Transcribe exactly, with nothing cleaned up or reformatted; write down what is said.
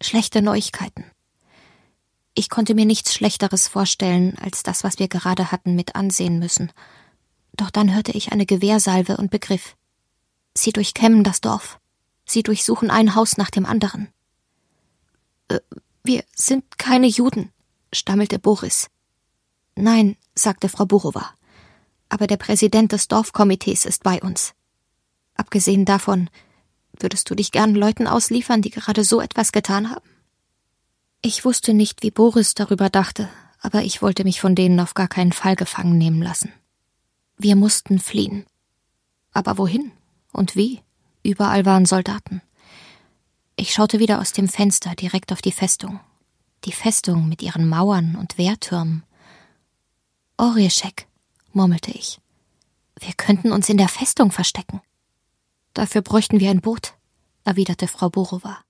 Schlechte Neuigkeiten. Ich konnte mir nichts Schlechteres vorstellen, als das, was wir gerade hatten, mit ansehen müssen. Doch dann hörte ich eine Gewehrsalve und begriff: Sie durchkämmen das Dorf. Sie durchsuchen ein Haus nach dem anderen. Äh, wir sind keine Juden, stammelte Boris. Nein, sagte Frau Burowa, aber der Präsident des Dorfkomitees ist bei uns. Abgesehen davon, würdest du dich gern Leuten ausliefern, die gerade so etwas getan haben? Ich wusste nicht, wie Boris darüber dachte, aber ich wollte mich von denen auf gar keinen Fall gefangen nehmen lassen. Wir mussten fliehen. Aber wohin und wie? Überall waren Soldaten. Ich schaute wieder aus dem Fenster direkt auf die Festung. Die Festung mit ihren Mauern und Wehrtürmen. Orjeschek, murmelte ich. Wir könnten uns in der Festung verstecken. Dafür bräuchten wir ein Boot, erwiderte Frau Burowa.